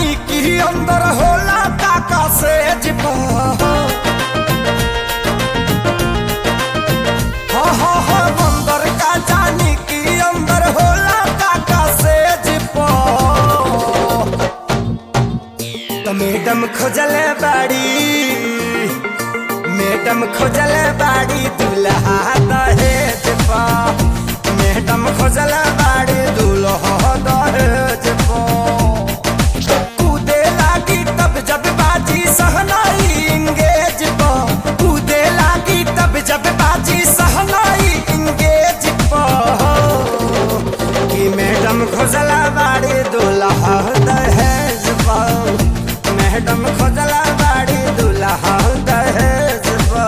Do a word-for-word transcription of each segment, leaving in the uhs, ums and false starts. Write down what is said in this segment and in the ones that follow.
जानी की अंदर होला काका से जिपा हा हा हा अंदर का जानी की अंदर होला काका से जिपा तो मैडम खोजले बाड़ी मैडम खोजले बाड़ी दूल्हा दहेज पा मैडम खोजले बाड़ी दूल्हा दहेज पा कूदे लागी तब जब बाजी सहनाई इंगेज पा कूदे लागी तब जब बाजी सहनाई इंगेज पा कि मैडम खोजले बाड़ी दूल्हा दहेज पा मैडम खोजले बाड़ी दूल्हा दहेज पा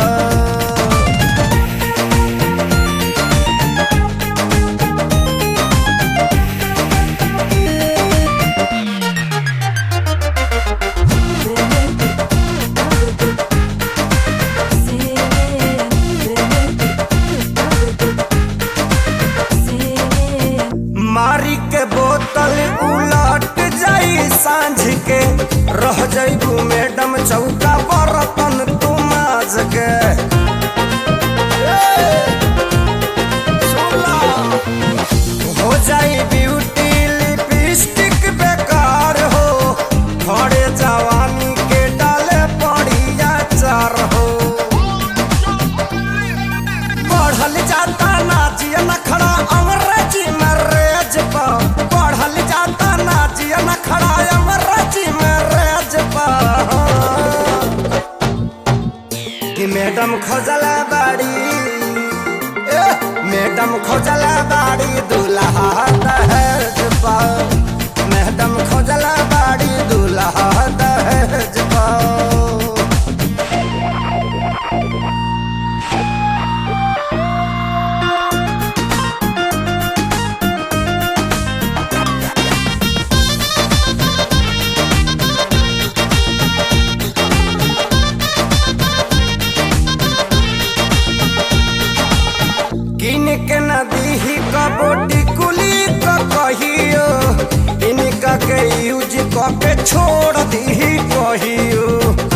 मारी के बोतल उलट जाई सांझ के रह जाइबू मैडम चौका बर्तन तू माज के हो जाई ब्यूटी लिपस्टिक बेकार हो थोड़े जवानी के डाले पड़िया चार हो बढ़ल जाता नाचिया नखड़ा अंग्रेजी में रेज पा बढ़ल जाता नाचिया नखड़ा अंग्रेजी में रेज पा कि मैडम खोजला बाड़ी ए मैडम खोजला बाड़ी दूल्हा दहेज पा मैडम खोजला बाड़ी दूल्हा दहेज पा किन के नदी ही कबोटी कुली का कहियो इनका के यूज क के छोड़ दी कहियो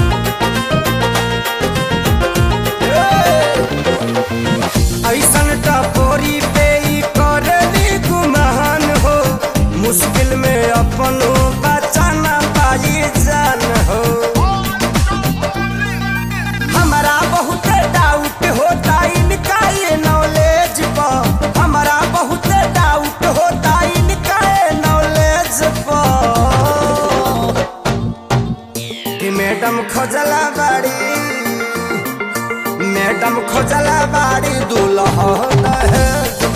ऐसन टपोरी पे ही करली गुमान हो मुश्किल में अपन बचाना पाई जान हो हमारा बहुत डाउट होता इनका ये नॉलेज पा हमारा बहुत डाउट होता इनका ये नॉलेज पा कि मैडम खोजला बाड़ी मैडम खोजला बाड़ी दूल्हा दहेज